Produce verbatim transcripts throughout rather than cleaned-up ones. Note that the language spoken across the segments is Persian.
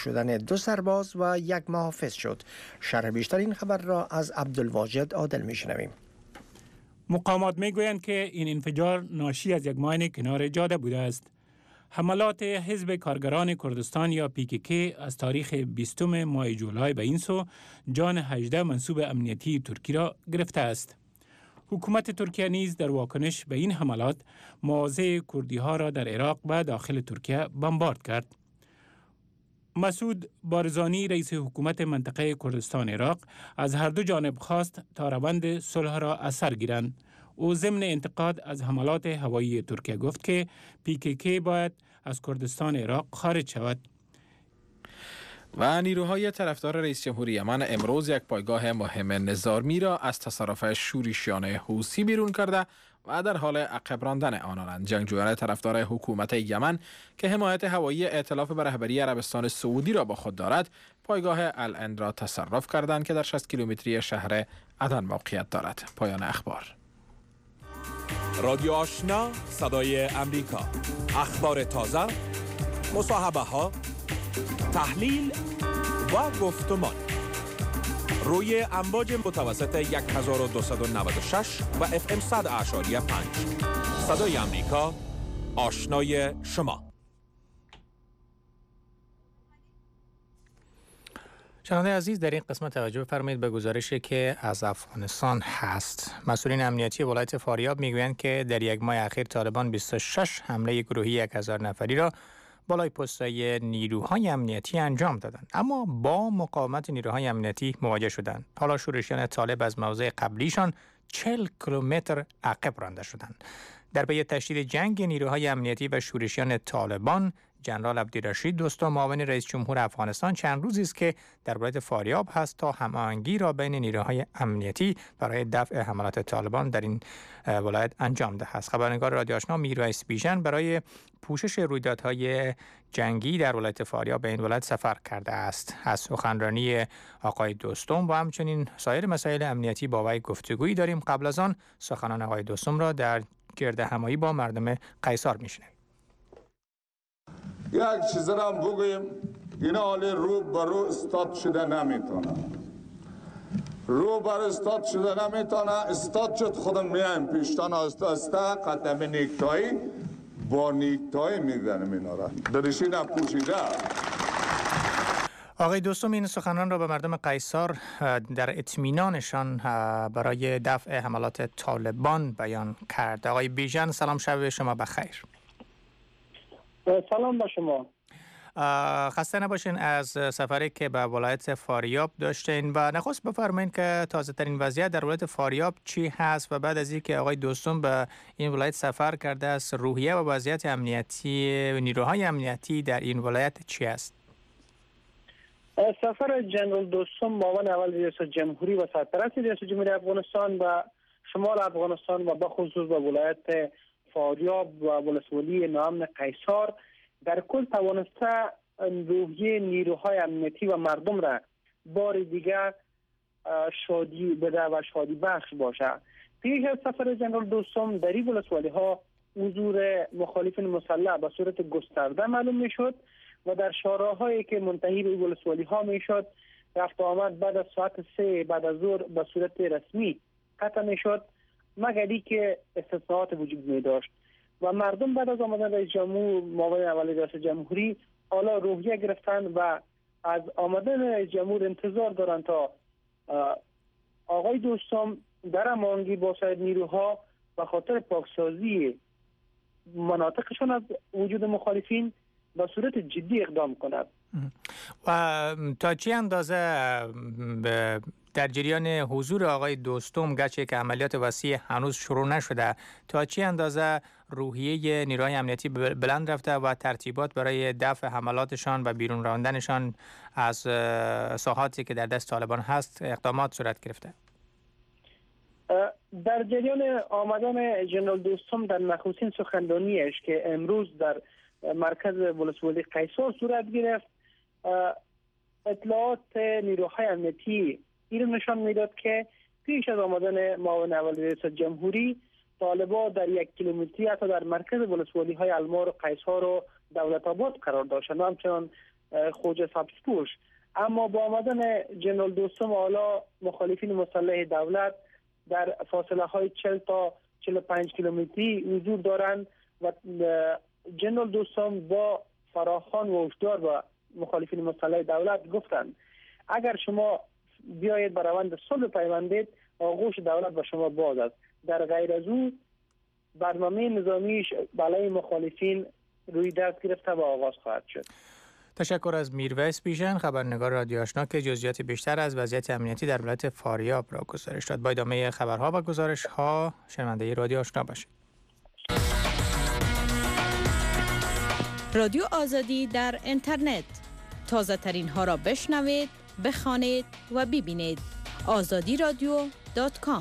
شدن دو سرباز و یک محافظ شد. شرح بیشتر این خبر را از عبدالواجد عادل میشنویم. مقامات میگویند که این انفجار ناشی از یک ماین کنار جاده بوده است. حملات حزب کارگران کردستان یا پی کی کی از تاریخ بیستم ماه جولای به این سو جان هجده منصوب امنیتی ترکی را گرفته است. حکومت ترکیه نیز در واکنش به این حملات مواضع کردی ها را در عراق و داخل ترکیه بمبارد کرد. مسعود بارزانی رئیس حکومت منطقه کردستان عراق از هر دو جانب خواست تا روند صلح را از سر گیرند. او ضمن انتقاد از حملات هوایی ترکیه گفت که پی کی کی باید از کردستان عراق خارج شود. و نیروهای طرفدار رئیس جمهوری یمن امروز یک پایگاه مهم نظامی را از تصرف شورشیان حوثی بیرون کرده و در حال عقب راندن آنانند. جنگجویان طرفدار حکومت یمن که حمایت هوایی ائتلاف به رهبری عربستان سعودی را با خود دارد، پایگاه العند را تصرف کردند که در شصت کیلومتری شهر عدن موقعیت دارد. پایان اخبار. رادیو آشنا، صدای امریکا. اخبار تازه، مصاحبه ها، تحلیل و گفتمان روی امواج متوسط هزار و دویست و نود و شش و اف ام صد اعشاری پنج. صدای امریکا، آشنای شما. شنونده عزیز، در این قسمت توجه فرمایید به گزارشی که از افغانستان هست. مسئولین امنیتی ولایت فاریاب میگویند که در یک ماه اخیر طالبان بیست و شش حمله گروهی یک هزار نفری را بالای پست‌های نیروهای امنیتی انجام دادند، اما با مقاومت نیروهای امنیتی مواجه شدند. حالا شورشیان طالب از موضع قبلیشان چهل کیلومتر عقب رانده شدند. در پی تشدید جنگ نیروهای امنیتی و شورشیان طالبان، جنرال عبدالرشید دوستم معاون رئیس جمهور افغانستان چند روزی است که در ولایت فاریاب هست تا هماهنگی را بین نیروهای امنیتی برای دفع حملات طالبان در این ولایت انجام دهد. خبرنگار رادیو آشنا میرویس بیژن برای پوشش رویدادهای جنگی در ولایت فاریاب به این ولایت سفر کرده است. از سخنرانی آقای دوستم و همچنین سایر مسائل امنیتی با وی گفتگویی داریم. قبل از آن سخنان آقای دوستم را در گرد همایی با مردم قیصار میشنویم. یک چیز را هم بگویم، اینا حالی رو بر رو استاد شده نمیتونه، رو بر استاد شده نمیتونه. استاد شد خودم میایم پیشتان آسته آسته قدم نیکتایی با نیکتایی میزنیم اینا را درشی نپوشیده. آقای دوستم این سخنان را به مردم قیصار در اطمینانشان برای دفع حملات طالبان بیان کرد. آقای بیژن سلام، شب شما بخیر. سلام با شما. خسته نباشین از سفری که به ولایت فاریاب داشتین و نخست بفرمایید که تازه ترین وضعیت در ولایت فاریاب چی هست و بعد از اینکه آقای دوستم به این ولایت سفر کرده است روحیه و وضعیت امنیتی و نیروهای امنیتی در این ولایت چی است؟ سفر جنرال دوستم معاون اول ریاست جمهوری و سرپرست ریاست جمهوری افغانستان و شمال افغانستان و به خصوص به ولایت فاریاب و ولسوالی ناامن قیصار در کل توانسته روحیه نیروهای امنیتی و مردم را بار دیگر شادی بده و شادی بخش باشه. پیش از سفر جنرال دوستم در این ولسوالی ها حضور مخالفین مسلح به صورت گسترده معلوم می شد و در شاراهایی که منتهی به ولسوالی ها می شد رفت آمد بعد از ساعت سه بعد از ظهر به صورت رسمی قطع می شد، مگر که استثناءات وجود می داشت و مردم بعد از آمدن رئیس جمهور معاون اول ریاست جمهوری حالا روحیه گرفتن و از آمدن رئیس جمهور انتظار دارند تا آقای دوستم در هماهنگی با سایر نیروها و خاطر پاکسازی مناطقشان از وجود مخالفین به صورت جدی اقدام کند. و تا چه اندازه در جریان حضور آقای دوستم، گرچه که عملیات وسیع هنوز شروع نشده، تا چه اندازه روحیه نیروهای امنیتی بلند رفته و ترتیبات برای دفع حملاتشان و بیرون راندنشان از ساحاتی که در دست طالبان هست اقدامات صورت گرفته؟ در جریان آمدن جنرال دوستم در نخستین سخنرانیش که امروز در مرکز ولسوالی قیصار صورت گرفت، اطلاعات نیروهای امنیتی این نشان میداد که پیش از آمدن معاون اول ریاست جمهوری طالبان در یک کیلومتری حتی در مرکز ولسوالی های المار و قیصار و دولت آباد قرار داشتند و همچنان خوجه سبزپوش. اما با آمدن جنرال دوستم حالا مخالفین مسلح دولت در فاصله های چهل تا چهل و پنج کیلومتری حضور دارند و جنرال دوستم با فراخوان و هشدار با مخالفین مسلح دولت گفتند اگر شما بیایید بر روند صلح پیوندید آغوش دولت به شما باز است. در غیر از او برنامه نظامیش برای مخالفین روی دست گرفته و آغاز خواهد شد. تشکر از میرویس بیژن، خبرنگار رادیو آشنا که جزئیات بیشتر از وضعیت امنیتی در ولایت فاریاب را گزارش داد. با ادامه خبرها و گزارش‌ها شنونده رادیو آشنا باشید. رادیو آزادی در اینترنت، تازه ترین ها را بشنوید، بخوانید و ببینید. آزادی رادیو دات کام.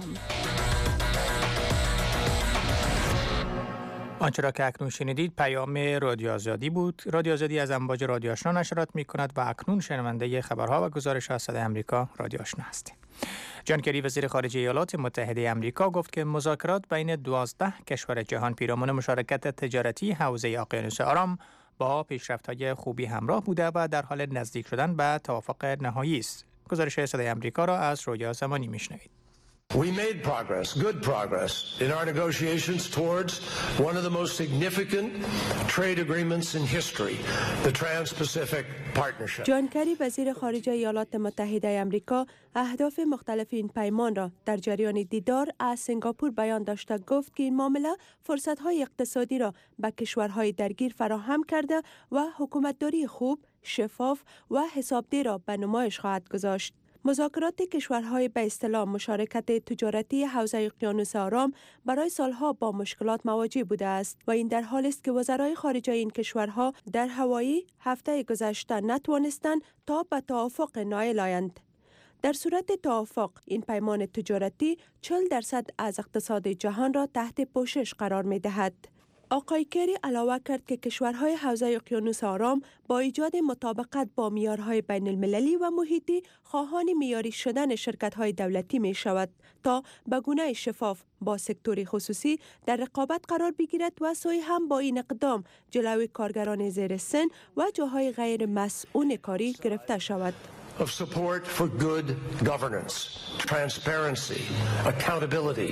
آنچه را که اکنون شنیدید پیام رادیو آزادی بود. رادیو آزادی از امواج رادیو آشنا نشرات می کند و اکنون شنونده خبرها و گزارش ها صدای امریکا رادیو آشنا هستید. جان کری وزیر خارجه ایالات متحده امریکا گفت که مذاکرات بین دوازده کشور جهان پیرامون مشارکت تجارتی حوزه اقیانوس آرام با پیشرفت‌های خوبی همراه بوده و در حال نزدیک شدن به توافق نهایی است. گزارش صدای امریکا را از رویا زمانی میشنوید. We made progress, good progress, in our negotiations towards one of the most significant trade agreements in history, the Trans-Pacific Partnership. جان کری وزیر خارجه ایالات متحده آمریکا اهداف مختلف این پیمان را در جریان دیدار از سنگاپور بیان داشته. گفت که این معامله فرصت‌های اقتصادی را به کشورهای درگیر فراهم کرده و حکومتداری خوب، شفاف و حسابدهی را به نمایش خواهد گذاشت. مذاکرات کشورهای به اصطلاح مشارکت تجارتی حوزه اقیانوس آرام برای سالها با مشکلات مواجه بوده است و این در حالی است که وزرای خارجه این کشورها در هوایی هفته گذشته نتوانستند تا به توافق نائل آیند. در صورت توافق این پیمان تجارتی چهل درصد از اقتصاد جهان را تحت پوشش قرار می دهد. آقای کری علاوه کرد که کشورهای حوزه اقیانوس آرام با ایجاد مطابقت با معیارهای بین المللی و محیطی خواهان معیاری شدن شرکت‌های دولتی می شود تا به گونه شفاف با سکتور خصوصی در رقابت قرار بگیرد و سوی هم با این اقدام جلوی کارگران زیر سن و جاهای غیر مسئول کاری گرفته شود. Of support for good governance, transparency, accountability.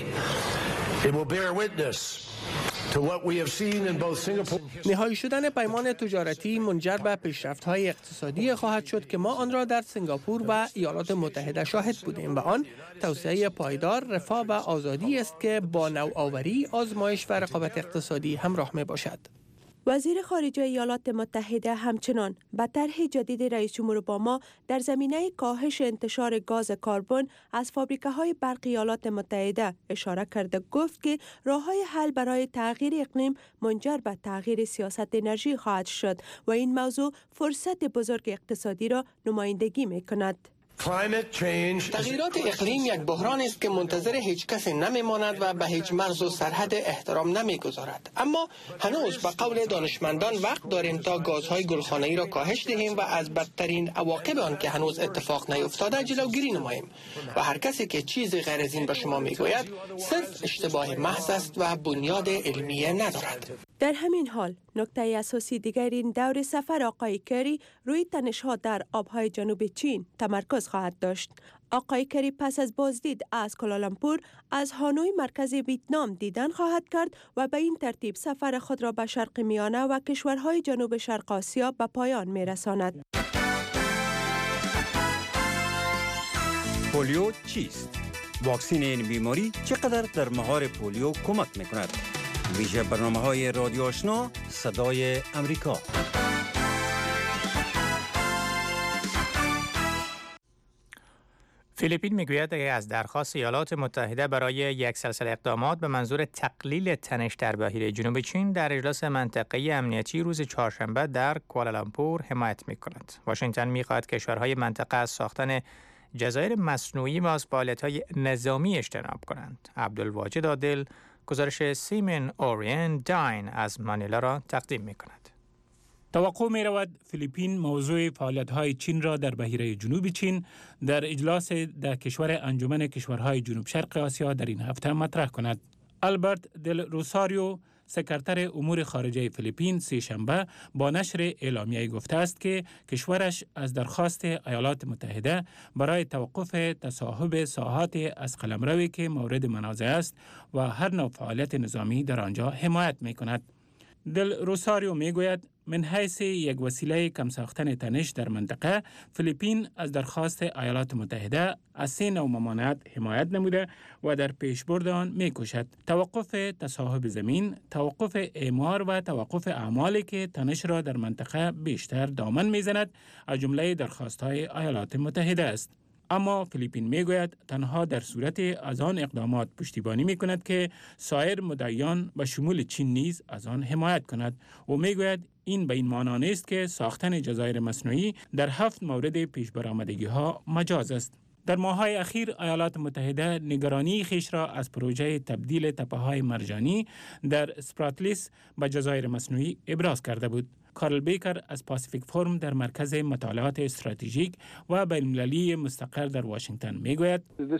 It will bear witness to what we have seen in both Singapore. نهایی شدن پیمان تجارتی منجر به پیشرفت‌های اقتصادی خواهد شد که ما آن را در سنگاپور و ایالات متحده شاهد بودیم و آن توسعه پایدار، رفاه و آزادی است که با نوآوری، آزمایش و رقابت اقتصادی همراه می باشد. وزیر خارجه ایالات متحده همچنان به طرح جدید رئیس جمهور اوباما در زمینه کاهش انتشار گاز کربن از فابریکه‌های برق ایالات متحده اشاره کرده. گفت که راه‌های حل برای تغییر اقلیم منجر به تغییر سیاست انرژی خواهد شد و این موضوع فرصت بزرگ اقتصادی را نمایندگی می‌کند. تغییرات اقلیم یک بحران است که منتظر هیچ کس نمیماند و به هیچ مرز و سرحد احترام نمیگذارد. اما هنوز به قول دانشمندان وقت داریم تا گازهای گلخانه‌ای را کاهش دهیم و از بدترین عواقب آن که هنوز اتفاق نیفتاده جلوگیری نماییم. و هر کسی که چیزی غیر از این به شما میگوید صرف اشتباه محض است و بنیاد علمی ندارد. در همین حال نکته اساسی دیگر این دور سفر آقای کری روی تنش‌ها در آبهای جنوب چین تمرکز خواهد داشت. آقای کری پس از بازدید از کوالالامپور از هانوی مرکز ویتنام دیدن خواهد کرد و به این ترتیب سفر خود را به شرق میانه و کشورهای جنوب شرق آسیا به پایان میرساند. پولیو چیست؟ واکسن این بیماری چقدر در مهار پولیو کمک میکند؟ ویژه برنامه های رادیو آشنا صدای امریکا. فیلیپین میگوید که از درخواست ایالات متحده برای یک سلسله اقدامات به منظور تقلیل تنش در بحیره جنوب چین در اجلاس منطقه‌ای امنیتی روز چهارشنبه در کوالالامپور حمایت میکند. واشنگتن میخواهد کشورهای منطقه از ساختن جزایر مصنوعی و از فعالیت‌های نظامی اجتناب کنند. عبدالواجد عادل گزارش سیمن اورین داین از منیلا را تقدیم می‌کند. توقع می رود فیلیپین موضوع فعالیت‌های چین را در بحیره جنوب چین در اجلاس در کشور انجمن کشورهای جنوب شرق آسیا در این هفته مطرح کند. آلبرت دل روساریو سکرتر امور خارجه فیلیپین سه شنبه با نشر اعلامیه گفته است که کشورش از درخواست ایالات متحده برای توقف تصاحب ساحات از قلمروی که مورد منازعه است و هر نوع فعالیت نظامی در آنجا حمایت می کند. دل روساریو می گوید من حیث یک وسیله کم ساختن تنش در منطقه، فیلیپین از درخواست ایالات متحده از سه نوع ممانعت حمایت نموده و در پیشبرد آن می کوشد. توقف تصاحب زمین، توقف اعمار و توقف اعمالی که تنش را در منطقه بیشتر دامن می زند از جمله درخواست های ایالات متحده است. اما فیلیپین می گوید تنها در صورت از آن اقدامات پشتیبانی می کند که سایر مدعیان و شمول چین نیز از آن حمایت کند و می گوید این به این معنا نیست که ساختن جزایر مصنوعی در هفت مورد پیش برآمدگی ها مجاز است. در ماه‌های اخیر ایالات متحده نگرانی خیش را از پروژه تبدیل تپه‌های مرجانی در اسپراتلیس به جزایر مصنوعی ابراز کرده بود. کارل بیکر از پاسیفیک فورم در مرکز مطالعات استراتژیک و بین‌المللی مستقر در واشنگتن میگوید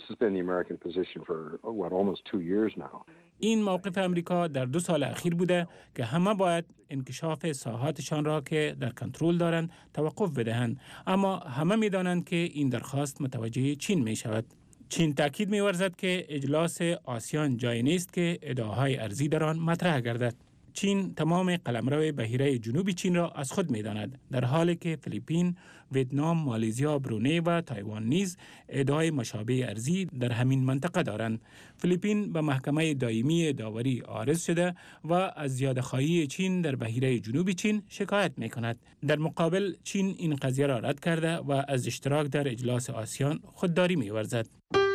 این موقف امریکا در دو سال اخیر بوده که همه باید انکشاف ساحاتشان را که در کنترل دارند توقف بدهند، اما همه می‌دانند که این درخواست متوجه چین می شود. چین تاکید می‌ورزد که اجلاس آسیان جای نیست که ادعاهای ارزی در آن مطرح گردد. چین تمام قلمرو بحیره جنوبی چین را از خود می‌داند، در حالی که فیلیپین، ویتنام، مالزی، برونی و تایوان نیز ادعای مشابه ارزی در همین منطقه دارند. فیلیپین به محکمه دائمی داوری عارض شده و از زیاده‌خواهی چین در بحیره جنوبی چین شکایت می‌کند. در مقابل چین این قضیه را رد کرده و از اشتراک در اجلاس آسیان خودداری می‌ورزد.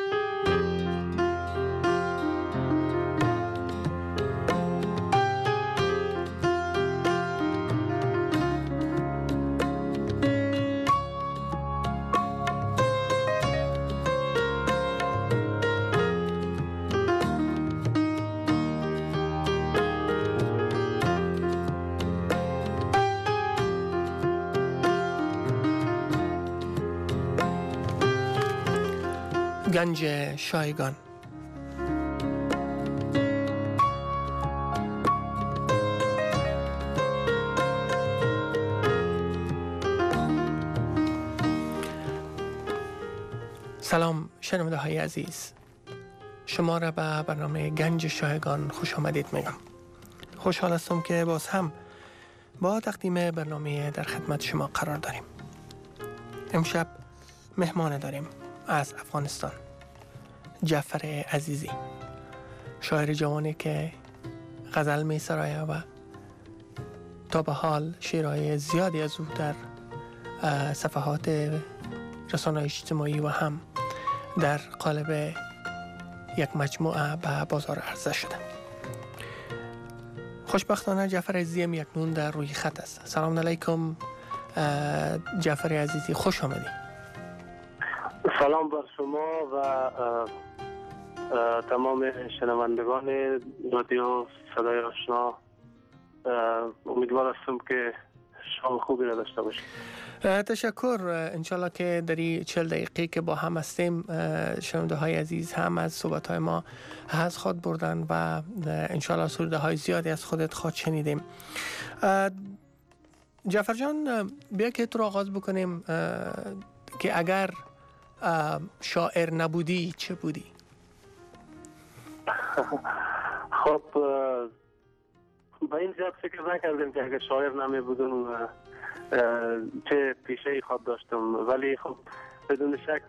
گنج شایگان. سلام شنونده های عزیز، شما را به برنامه گنج شایگان خوش آمدید میگم. خوشحال هستم که باز هم با تقدیم برنامه در خدمت شما قرار داریم. امشب مهمان داریم از افغانستان، جعفر عزیزی، شاعر جوانی که غزل می سراید و تا به حال شعرهای زیادی از او در صفحات رسانه‌های اجتماعی و هم در قالب یک مجموعه به بازار عرضه شده. خوشبختانه جعفر عزیزی هم یکنون در روی خط است. سلام علیکم جعفر عزیزی، خوش آمدید. سلام بر شما و تمام شنوندگان رادیو صدای آشنا. امیدوار هستم که شام خوبی را داشته باشید. تشکر. انشالله که در این چهل دقیقه که با هم هستیم شنونده های عزیز هم از صحبت های ما از خود بردن و انشالله سروده های زیادی از خودت خود شنیدیم. جعفر جان، بیا که تو را آغاز بکنیم که اگر شاعر نبودی چه بودی؟ خب با این زیاد فکر نکردم که اگر شاعر نمی بودم چه پیشه خود داشتم، ولی خب بدون شک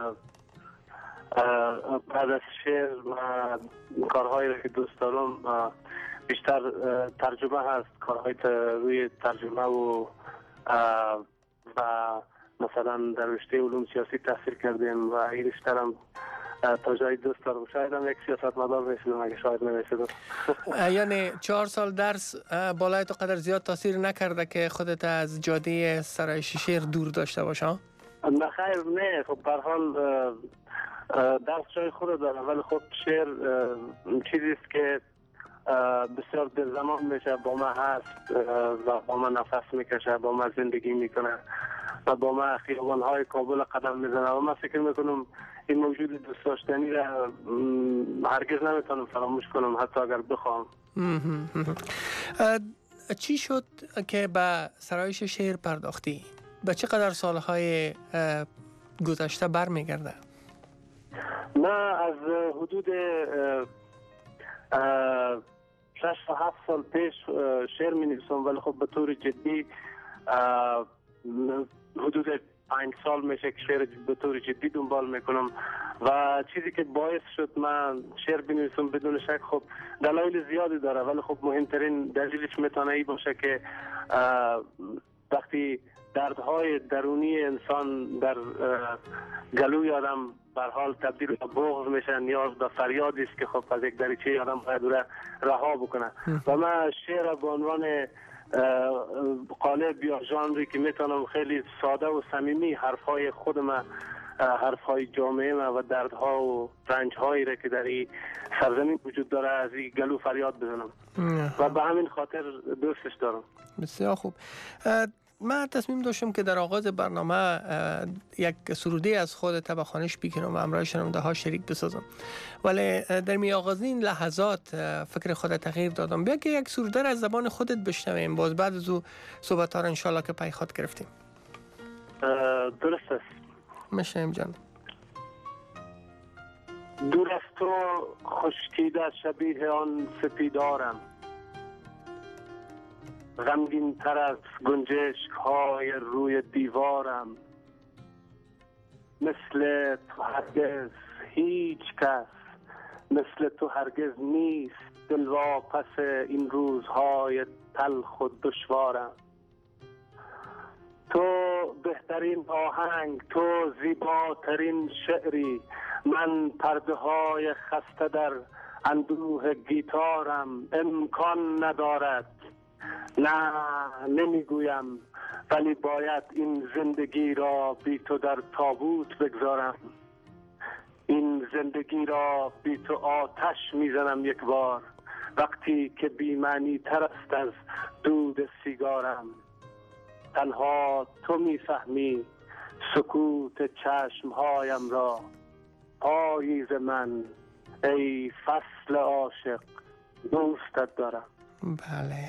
بعد از شعر و کارهایی که دوست دارم بیشتر ترجمه هست، کارهای روی ترجمه و و مثلا در رشته علوم سیاسی تحصیل کردیم و این رشته هم تا جایی دوست دارم. شاید هم یک سیاستمدار میشدم اگه شاید نمیشدم. یعنی چهار سال درس بالای تو قدر زیاد تاثیر نکرده که خودت از جاده سرای شیر دور داشته باشه؟ نه خیر، نه. خب به هر حال درس جای خود داره، ولی خب شعر چیزی است که بسیار دلزمان میشه، با ما هست و با ما نفس میکشه، با ما زندگی میکنه و با ما خیابان‌های کابل قدم میزنه و من فکر میکنم این موجود دوست داشتنی را هرگز نمیتونم فراموش کنم حتی اگر بخوام. چی شد که به سرایش شعر پرداختی؟ به چقدر سالهای گذشته برمیگرده؟ من از حدود شش تا هفت سال پیش شعر می نویسم، ولی خب به طور جدی حدود پنج سال میشه که شعر به طور جدی دنبال میکنم و چیزی که باعث شد من شعر بنویسم بدون شک خب دلایل زیادی داره، ولی خب مهمترین دلیلش میتونه ای باشه که وقتی دردهای درونی انسان در گلوی آدم بر حال تبدیل به بغض میشه، نیاز به فریادی است که خب از یک دریچه آدم باید را رها بکنه و من شعر به عنوان قالب یا ژانری که میتونم خیلی ساده و صمیمی حرفهای خودم، حرفهای جامعه ما و دردها و رنجهایی را که در این سرزمین وجود داره از این گلو فریاد بزنم و به همین خاطر دوستش دارم. بسیار خوب. من تصمیم داشتم که در آغاز برنامه یک سروده از خودت به خوانش بگیرم و همراه شنونده ها شریک بسازم، ولی در می آغازین لحظات فکر خودت تغییر دادم. بیا که یک سروده از زبان خودت بشنویم، باز بعد از او صحبت ها را انشالله که پای خود گرفتیم. درست است. مشنیم جان. دور از تو خشکیده شبیه آن سپیدارم، غمگین تر از گنجشک های روی دیوارم، مثل تو هرگز هیچ کس مثل تو هرگز نیست دلواپس این روزهای تلخ و دشوارم. تو بهترین آهنگ، تو زیباترین شعری، من پرده های خسته در اندوه گیتارم. امکان ندارد، نه نمیگویم، ولی باید این زندگی را بی تو در تابوت بگذارم. این زندگی را بی تو آتش میزنم یک بار، وقتی که بی معنی تر است از دود سیگارم. تنها تو میفهمی سکوت چشمهایم را، پاییز من ای فصل عاشق دوستت دارم. بله،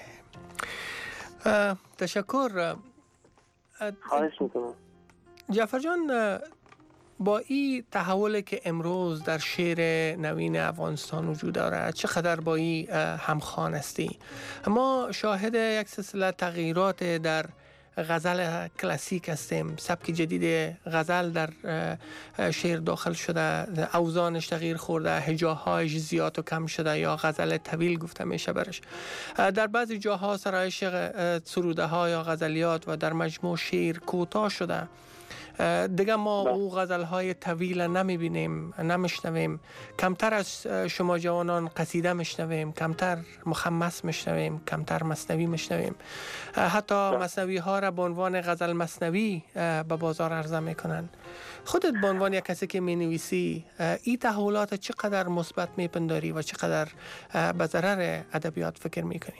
تشکر. خواهش میکنم. جعفر جان، با این تحولی که امروز در شعر نوین افغانستان وجود دارد، چقدر با این همخوان هستی؟ ما شاهد یک سلسله تغییرات در غزل کلاسیک هستیم. سبک جدید غزل در شعر داخل شده، اوزانش تغییر خورده، هجاهایش زیاد و کم شده یا غزل طویل گفته میشه برش. در بعضی جاها سرایش سروده ها یا غزلیات و در مجموع شعر کوتاه شده. دیگه ما او غزلهای طویل نمیبینیم، نمیشنویم. کمتر از شما جوانان قصیده میشنویم، کمتر مخمس میشنویم، کمتر مثنوی میشنویم. حتی مثنوی ها را به عنوان غزل مثنوی به بازار عرضه میکنن. خودت به عنوان یک کسی که مینویسی، این تحولات چقدر مثبت میپنداری و چقدر به ضرر ادبیات فکر میکنی؟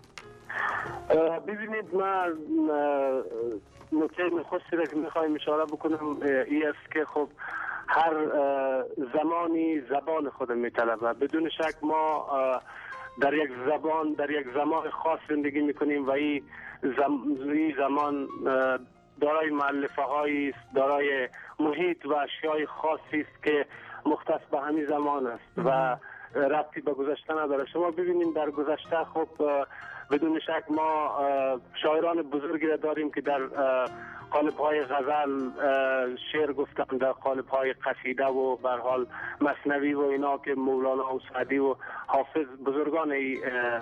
ببینید، من نکته نخستی را که میخوایم اشاره بکنم ای است که خب هر زمانی زبان خود میطلبه. بدون شک ما در یک زبان در یک زمان خاص زندگی میکنیم و این زمان دارای مؤلفه هایی است، دارای محیط و اشیای خاصی است که مختص به همین زمان است و ربطی به گذشته نداره. شما ببینید در گذشته خب بدون شک ما شاعران بزرگی را داریم که در قالب‌های غزل شعر گفتن، در قالب‌های قصیده و به هر حال مثنوی و اینا که مولانا و سعدی و حافظ بزرگان ای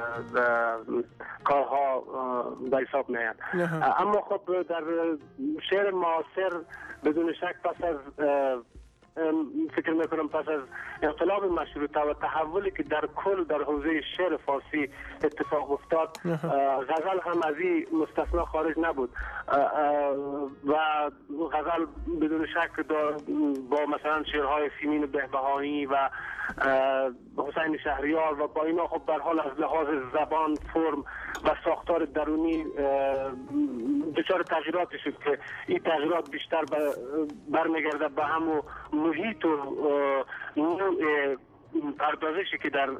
کارها به حساب میاد. اما خب در شعر معاصر بدون شک پس از فکر میکنم پس از انقلاب مشروطه و تحولی که در کل در حوزه شعر فارسی اتفاق افتاد، غزل هم از این مستثنا خارج نبود و غزل بدون شک با مثلا شعرهای سیمین بهبهانی و حسین شهریار و با اینا خب به هر حال از لحاظ زبان، فرم و ساختار درونی دچار تغییراتی شد که این تغییرات بیشتر برمیگرده به همون محیط و نوع پردازشی که در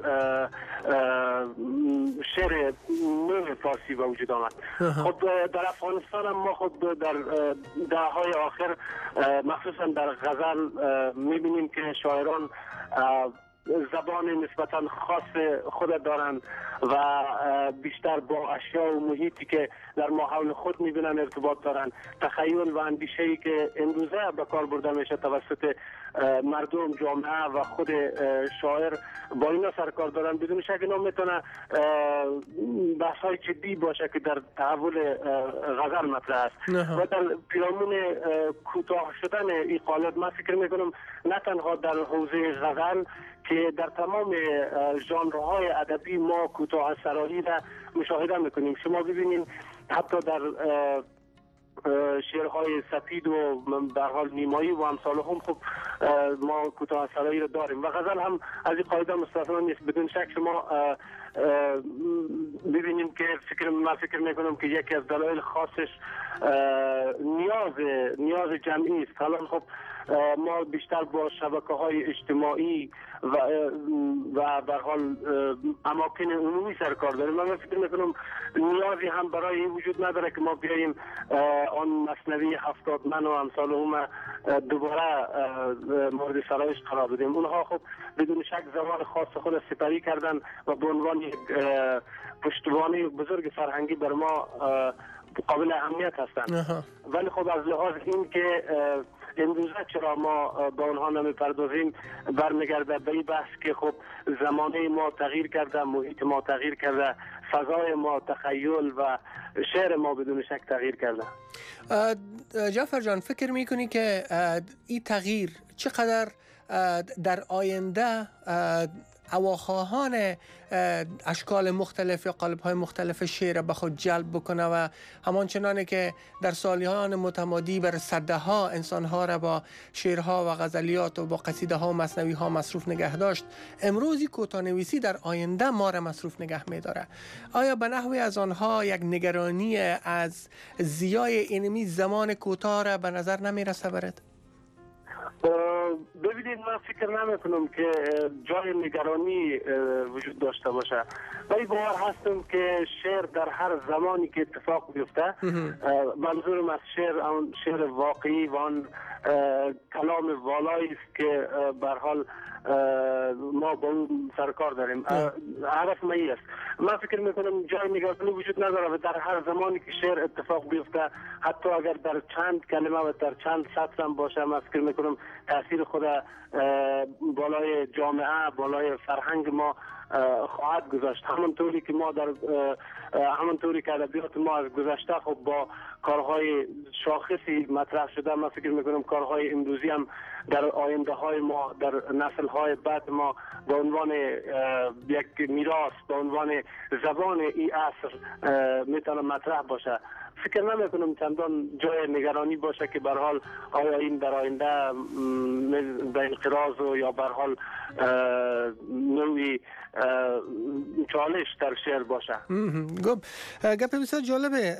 شعر نو فارسی به وجود آمد. خب در افغانستان هم ما خود در دههای آخر مخصوصا در غزل میبینیم که شاعران زبان نسبتا خاص خود دارند و بیشتر با اشیاء و محیطی که در ما حول خود میبینن ارتباط دارند. تخیل و اندیشه‌ای که امروزه به کار برده میشه توسط مردم، جامعه و خود شاعر با اینا سرکار دارن. بدون شک اینا میتونه بحث‌های جدی باشه که در تحول غزل مطرح است و در پیرامون کوتاه شدن این قالب من فکر میکنم نه تنها در حوزه غزل که در تمام ژانرهای ادبی ما کوتاه سرایی را مشاهده میکنیم. شما ببینید حتی در شعرهای سپید و به هر حال نیمایی و امثال هم خب ما کوتاه سرایی را داریم و غزل هم از این قاعده مستثنا نیست. بدون شک شما ببینیم که فکر من فکر میکنم که یکی از دلایل خاصش نیاز نیاز جمعی است. حالا خب ما بیشتر با شبکه‌های اجتماعی و و به هر حال اماکن عمومی سرکار داریم. من فکر میکنم نیازی هم برای این وجود نداره که ما بیاییم آن مثنوی هفتاد من و امثال هم دوباره مورد سرایش قرار بدیم. اونها خب بدون شک زبان خاص خود سپری کردن و به عنوان پشتوانه بزرگ فرهنگی بر ما قابل اهمیت هستند. ولی خب از لحاظ این که امروزه چرا ما با اونها نمیپردازیم برمیگرده به این بحث که خب زمانه ما تغییر کرده، محیط ما تغییر کرده، فضای ما، تخیل و شعر ما بدون شک تغییر کرده. جعفر جان فکر میکنی که این تغییر چقدر در آینده هواخواهان اشکال مختلف یا قالب‌های مختلف شعر به خود جلب بکنه و همان چنانه که در سالیان متمادی بر صدها انسان‌ها را با شعرها و غزلیات و با قصیده‌ها و مثنوی‌ها مصروف نگه داشت، امروزی کوتاه‌نویسی در آینده ما را مصروف نگه می‌داره. آیا به نحوی از آنها یک نگرانی از زیای اینمی زمان کوتاه را به نظر نمی‌رسه برد؟ ببینید من فکر نمی کنم که جای نگرانی وجود داشته باشه. ولی باور هستم که شعر در هر زمانی که اتفاق بیفته، منظورم از شعر اون شعر واقعی و آن کلام والایی است که به هر حال ما با اون سرکار داریم، هدف ما است. من فکر میکنم جای نگرانی وجود نداره و در هر زمانی که شعر اتفاق بیفته، حتی اگر در چند کلمه و در چند سطر هم باشه، من فکر میکنم تاثیر خود بالای جامعه، بالای فرهنگ ما خواهد گذاشت. همونطوری که ما در همونطوری که ادبیات ما از گذشته خب با کارهای شاخصی مطرح شده، من فکر میکنم کارهای امروزی هم در آینده های ما، در نسل های بعد ما به عنوان یک میراث، به عنوان زبان این عصر میتونه مطرح باشه. فکر نمی کنم چندان جای نگرانی باشه که به هر حال آیا این در آینده به انقراض و یا به هر حال نوعی چالش در شعر باشه. گفت گپ بسیار جالبه.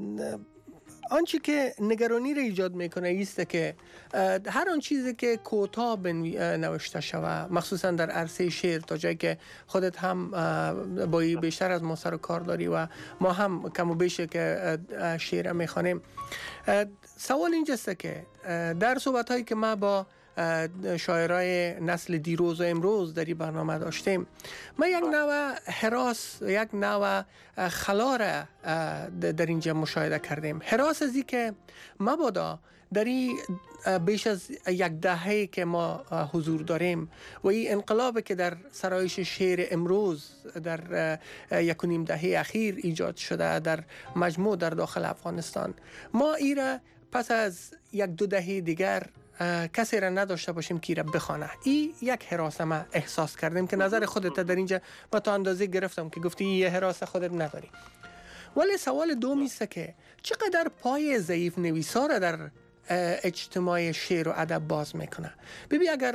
آنچه که نگرانی را ایجاد میکنه ایست که هر آن چیزی که کوتاه نوشته شوه، مخصوصا در عرصه شعر، تا جایی که خودت هم با بیشتر از ما سر و کار داری و ما هم کم و بیش که شعر میخوانیم، سوال اینجاست که در صحبت هایی که ما با شاعرای نسل دیروز و امروز در این برنامه داشتیم، ما یک نوع هراس، یک نوع خلا را در اینجا مشاهده کردیم. هراس از این که مبادا در این بیش از یک دهه که ما حضور داریم و این انقلابی که در سرایش شعر امروز در یک و نیم دهه اخیر ایجاد شده در مجموع در داخل افغانستان، ما ای را پس از یک دو دهه دیگر کسی را نداشته باشیم که را بخوانه. این یک هراس ما احساس کردیم که نظر خودت در اینجا با تا اندازه گرفتم که گفتی یه هراس خودت نداری. ولی سوال دوم است که چقدر پای ضعیف نویسا را در اجتماع شعر و ادب باز میکنه. ببین اگر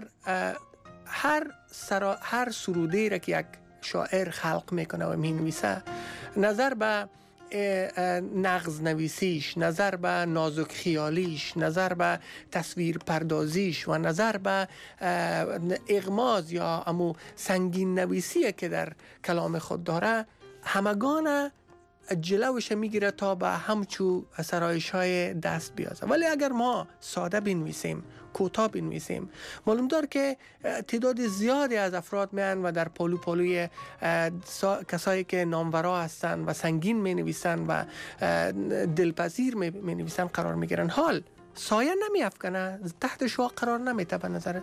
هر سرا هر سروده را که یک شاعر خلق میکنه و مینویسه، نظر به نغز نویسیش، نظر به نازک خیالیش، نظر به تصویر پردازیش و نظر به اغماز یا امو سنگین نویسی که در کلام خود داره، همگان جلوش میگیره تا به همچو سرایش های دست بیازه. ولی اگر ما ساده بنویسیم، کوتاه بنویسیم، معلوم دار که تعداد زیادی از افراد میان و در پالو پالوی کسایی که نامورا هستن و سنگین می نویسن و دلپذیر می نویسن قرار می گیرن. حال سایه نمی افکنه، تحت شعاع قرار نمیته به نظرت؟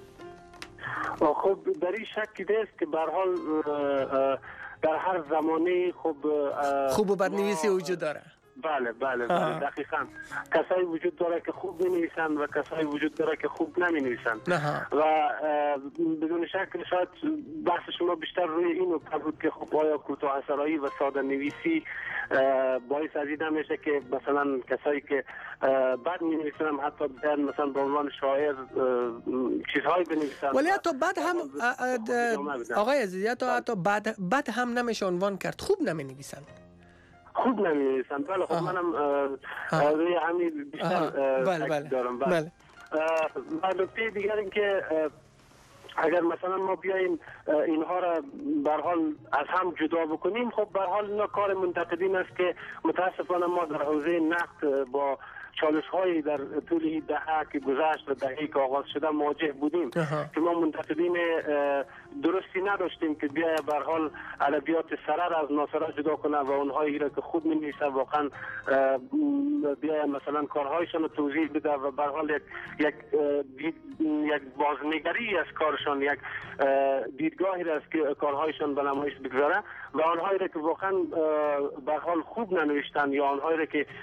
خب در این شکی دست که به هر حال در هر زمانه خوب خوب و بدنویسی وجود داره. بله بله بله دقیقاً کسایی وجود داره که خوب می‌نویسن و کسایی وجود داره که خوب نمی‌نویسن و بدون شک شاید بحث شما بیشتر روی اینو بود که خب آیا کوتاه اثرایی و ساده نویسی باعث از این نمیشه که مثلا کسایی که بد می‌نویسن حتی بیان مثلا به عنوان شاعر چیزهایی بنویسن. ولی حتی بد هم آقای عزیزی حتی حتی بد بد هم نمیشه عنوان کرد، خوب نمی‌نویسن. خوب نمی‌نویسن. بله خب منم روی همین بیشتر تاکید دارم. بله. و نکته دیگر این که اگر مثلا ما بیاییم اینها را به هر حال از هم جدا بکنیم، خب به هر حال اینا کار منتقدین است که متاسفانه ما در حوزه نقد با چالش هایی در طول این دهه که گذشت و دهه‌ای که آغاز شده مواجه بودیم که ما منتقدین درستی نداشتیم که بیای به هر حال ادبیات سرر از ناصره جدا کنه و اونهایی را که خوب می‌نویسن واقعا بیای مثلا کارهایشان رو توضیح بده و به هر حال یک یک یک بازنگری از کارشان، یک دیدگاهی را است که کارهایشان به نمایش بگذاره و آنهایی را که واقعا به هر حال خوب ننوشتن یا آنهایی را که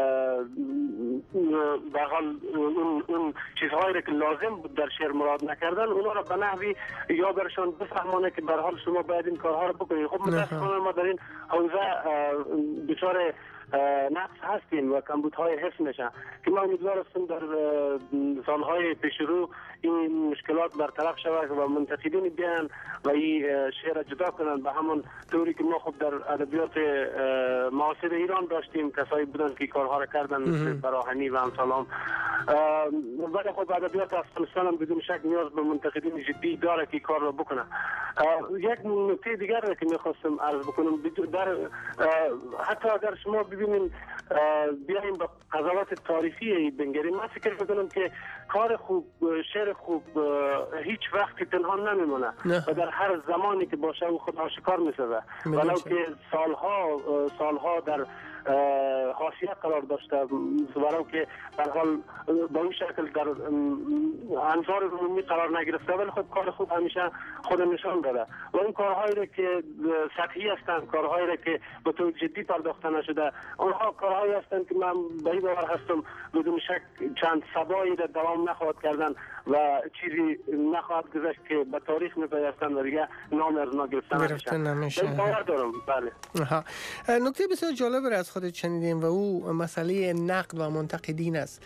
به هر حال اون اون چیزهایی را که لازم بود در شعر مراد نکردن، اونا را به نحوی یا برشان بفهمانه که به هر حال شما باید این کارها را بکنید. خب متاسفانه ما در این حوزه دچار نقص هستیم و کمبودهای حفظ میشن که ما امیدوار هستیم در سالهای پیش رو این مشکلات برطرف شود و منتقدین بیان و این شعر جدا کنن به همون طوری که ما خب در ادبیات معاصر ایران داشتیم کسایی بودن که کارها را کردن مثل براهنی و امثالام. ولی خب ادبیات افغانستان هم بدون شک نیاز به منتقدین جدی داره که کار را بکنن. یک نکته دیگر را که میخواستم عرض بکنم، در حتی اگر شما ببینید بیاییم با قضاوت تاریخی بنگریم، من فکر میکنم که کار خوب، شعر خوب هیچ وقتی تنها نمیمونه و در هر زمانی که باشه او خود آشکار میسازه ولو که سالها سالها در حاشیه قرار داشته ولو که در حال با این شکل در انظار عمومی قرار نگرفته، ولی خب کار خوب همیشه خود نشان داده و اون کارهایی را که سطحی هستند، کارهایی را که به طور جدی پرداخته نشده، اونها کارهایی هستند که من به این باور هستم بدون شک چند سبایی را دوام نخواهد کردن و چیزی نخواهد گذشت که به تاریخ میپیوستند و دیگه نام از ما گرفته نمیشه. باور دارم. بله. نکته بسیار جالب را از خودت شنیدیم و او مسئله نقد و منتقدین است.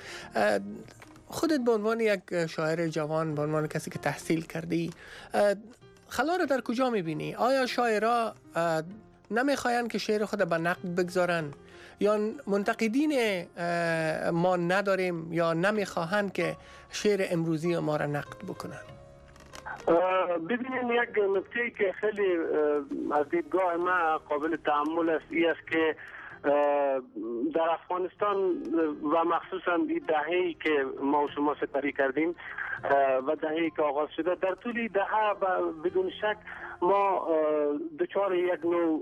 خودت به عنوان یک شاعر جوان، به عنوان کسی که تحصیل کردی، خلا را در کجا میبینی؟ آیا شاعرها نمیخواین که شعر خود به نقد بگذارن یا منتقدین ما نداریم یا نمیخواهند که شعر امروزی ما را نقد بکنن؟ ببینید یک نکته که خیلی از دیدگاه ما قابل تأمل است این است که در افغانستان و مخصوصا این دهه‌ای که ما و شما سپری کردیم و دهه‌ای که آغاز شده، در طول دهه بدون شک ما دچار یک نوع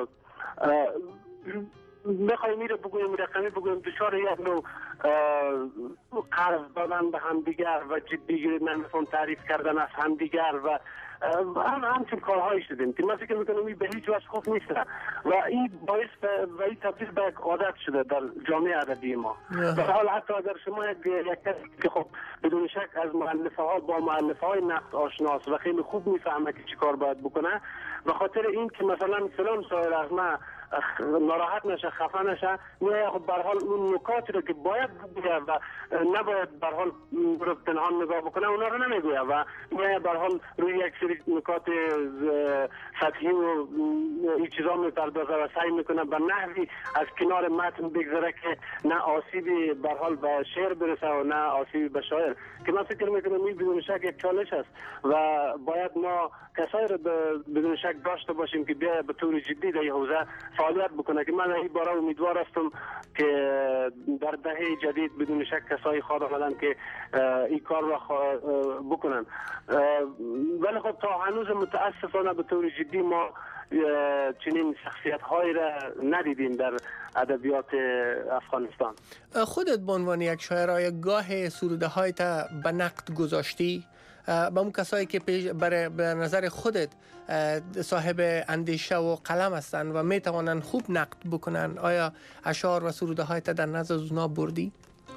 بخوایم میره بگویم رقمی بگویم دچار یک نوع قرض دادن به همدیگر و جدی نمیتون تعریف کردن از همدیگر و هم همچون کارهایی شدیم که من فکر میکنم این به هیچ وجه خوب نیست و این باعث و این تبدیل به یک عادت شده در جامعه ادبی ما. در حال حتی اگر شما یک کسی که خب بدون شک از مؤلفه ها با مؤلفه های نقد آشناست و خیلی خوب میفهمه که چی کار باید بکنه، به خاطر این که مثلا فلان شاعر از من ناراحت نشه، خفه نشه، میای خب به هر حال اون نکاتی رو که باید بگه و نباید به هر حال رو پنهان نگاه بکنه اونا رو نمیگویه و میای به هر حال روی یک سری نکات سطحی و این چیزا میپردازه و سعی میکنه به نحوی از کنار متن بگذره که نه آسیبی به هر حال به شعر برسه و نه آسیبی به شاعر، که من فکر میکنم این بدون شک یک چالش است و باید ما کسایی رو بدون شک داشته باشیم که بیا به طور جدی در این حوزه فعالیت بکنه، که من این باره امیدوار هستم که در دهه جدید بدون شک کسایی خواهد آمدن که این کار را بکنن. ولی خب تا هنوز متاسفانه به طور جدی ما چنین شخصیت هایی را ندیدیم در ادبیات افغانستان. خودت به عنوان یک شاعر آیا گاه سروده های تا به نقد گذاشتی؟ با اون کسایی که برای به نظر خودت صاحب اندیشه و قلم هستند و می توانند خوب نقد بکنن، آیا اشعار و سروده های تا در نظر اونا بردی؟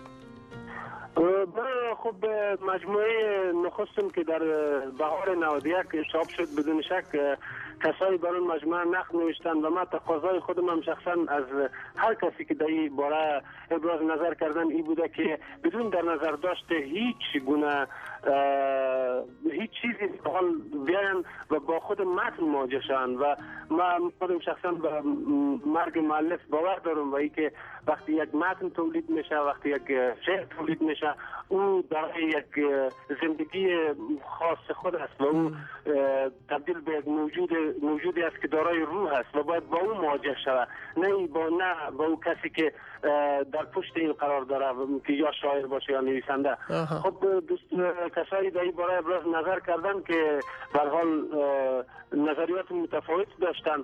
خب مجموعه نخستم که در بهار نود و یک چاپ شد بدون شک کسایی بر اون مجموعه نقد نوشتن و من تقاضای خودم هم شخصا از هر کسی که در این باره ابراز نظر کردن این بوده که بدون در نظر داشته هیچ گونه هیچ چیزی حال بیان و با خود متن مواجه شن و من خودم شخصا به مرگ مؤلف باور دارم و ای که وقتی یک متن تولید میشه، وقتی یک شعر تولید میشه، او در یک زندگی خاص خود است و او تبدیل به یک موجود موجودی است که دارای روح است و باید با او مواجه شود، نه با نه با او کسی که در پشت این قرار داره که یا شاعر باشه یا نویسنده. خب دوست کسایی در این باره ابراز نظر کردن که به هر حال نظریات متفاوت داشتن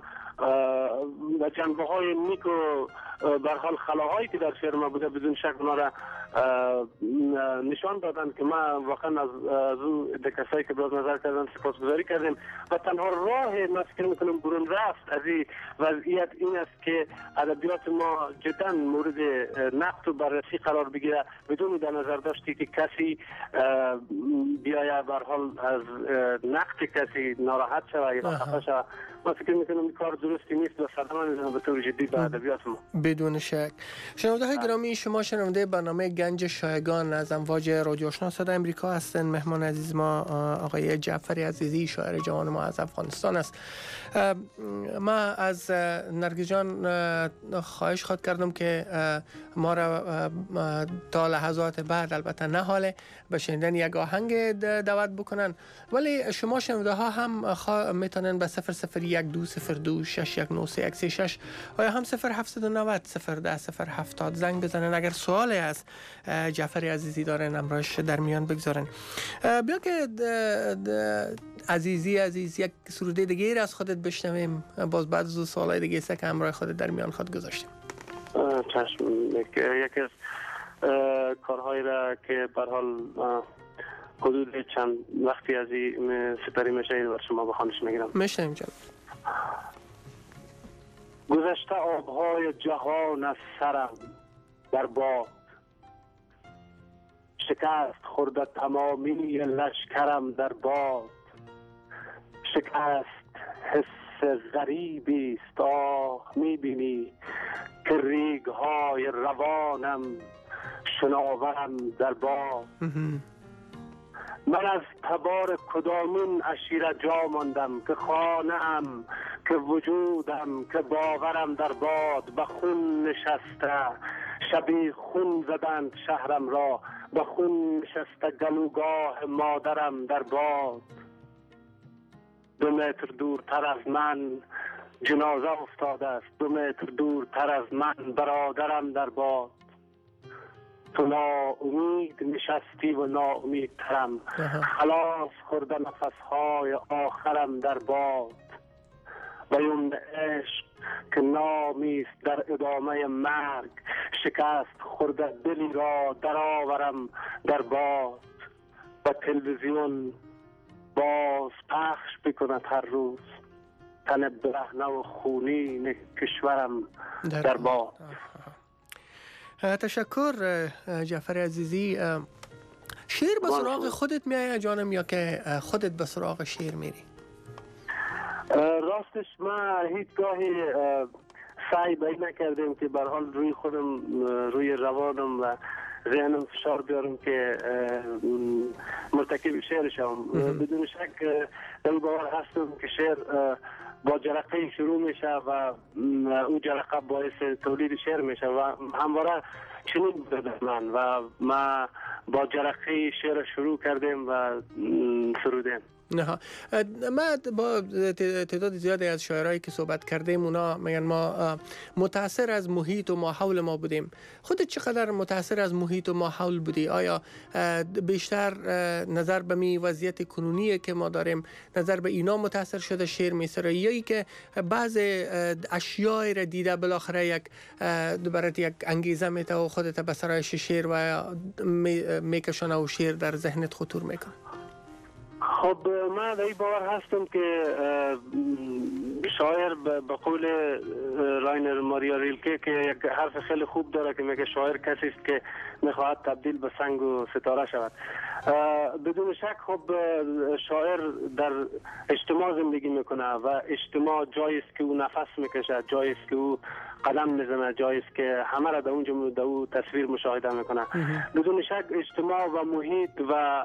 و جنبه های نیک و به هر حال خلاهایی که در شعر ما بوده بدون شک اونا را نشان دادن که ما واقعا از او کسایی که ابراز نظر کردن سپاسگزاری کردیم و تنها راه ما فکر میکنم برون رفت از این وضعیت این است که ادبیات ما جدا مورد نقد و بررسی قرار بگیره بدون در نظر داشتی که کسی بیاید به هر حال از نقد کسی ناراحت شود یا خفه شود. ما فکر میکنم این کار درستی نیست و صدمه میزنه به طور جدی به ادبیات ما. بدون شک. شنونده های گرامی، شما شنونده برنامه گنج شایگان از امواج رادیو آشنا صدای امریکا هستند. مهمان عزیز ما آقای جعفری عزیزی شاعر جوان ما از افغانستان است. ما از نرگس جان خواهش خواهد کردم که ما را تا لحظات بعد البته نه حاله به شنیدن یک آهنگ دعوت بکنن، ولی شما شنونده ها هم میتونن به صفر صفر یک دو صفر دو شش یک نه سه یک سه شش آیا هم صفر هفت نه صفر صفر ده صفر هفتاد زنگ بزنن. اگر سوالی از جعفری عزیزی دارن امروز در میان بگذارن. بیا که عزیزی عزیز یک سروده دیگه از خودت بشنویم، باز بعد از سوالای دیگه است که همراه خودت در میان خود گذاشتیم. چشم. یکی از کارهایی را که به هر حال حدود چند وقتی از این سپری میشه و شما بخوانش میگیرم. میشنیم جان. گذشته آبهای جهان از سرم در باد، شکست خورده تمامی لشکرم در باد، شکست حس غریبی است آه میبینی که ریگهای روانم شناورم در باد. من از تبار کدامین عشیره جا ماندم که خانه ام که وجودم که باورم در باد، به خون نشسته شبی خون زدند شهرم را، به خون نشسته گلوگاه مادرم در باد. دو متر دورتر از من جنازه افتاده است، دو متر دورتر از من برادرم در باد. تو ناامید نشستی و ناامیدترم، خلاص خورده نفسهای آخرم در باد. بیوم عشق که نامیست در ادامه مرگ، شکست خورده دلی را درآورم در باد. و تلویزیون باز پخش بکند هر روز تن برهنه و خونین کشورم در باد. تشکر جعفر عزیزی. شعر به سراغ خودت میای جانم یا که خودت به سراغ شعر میری؟ راستش من هیچ گاهی سعی به این نکردیم که به هر حال روی خودم روی روانم و ذهنم فشار بیارم که مرتکب شعر شوم. بدون شک در باور هستم که شعر با جرقه شروع میشه و اون جرقه باعث تولید شعر میشه و همواره چنین بوده من و ما با جرقه شعر شروع کردیم و سرودیم. نه ما با تعداد زیادی از شاعرایی که صحبت کردیم اونا میگن ما متاثر از محیط و ماحول ما بودیم. خودت چقدر متاثر از محیط و ماحول بودی؟ آیا بیشتر نظر به می وضعیت کنونی که ما داریم نظر به اینا متاثر شده شعر میسره یا ای که بعض اشیاء را دیده بالاخره یک برات یک انگیزه میته و خودت به سرایش شعر و میکشونه و شعر در ذهنت خطور میکنه؟ خب من در این باور هستم که شاعر به قول راینر ماریا ریلکه که یک حرف خیلی خوب داره که میگه شاعر کسی است که میخواهد تبدیل به سنگ و ستاره شود. بدون شک خب شاعر در اجتماع زندگی میکنه و اجتماع جایی است که او نفس میکشه، جایی است که او قدم میزنه، جایی است که همه را در اونجا در او تصویر مشاهده میکنه. بدون شک اجتماع و محیط و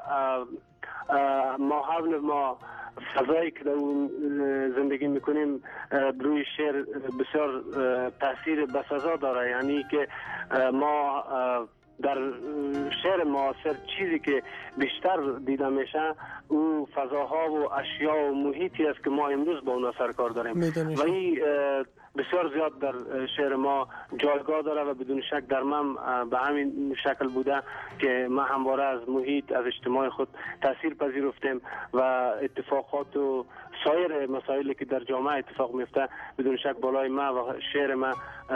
ماحول ما فضایی که در اون زندگی میکنیم روی شعر بسیار تاثیر بسزا داره. یعنی که ما در شعر معاصر چیزی که بیشتر دیده میشه او فضاها و اشیاء و محیطی است که ما امروز با اونا سرکار داریم و این بسیار زیاد در شعر ما جایگاه داره و بدون شک در من به همین شکل بوده که ما همواره از محیط از اجتماع خود تاثیر پذیرفتیم و اتفاقات و سایر مسائلی که در جامعه اتفاق میفته بدون شک بالای ما و شعر ما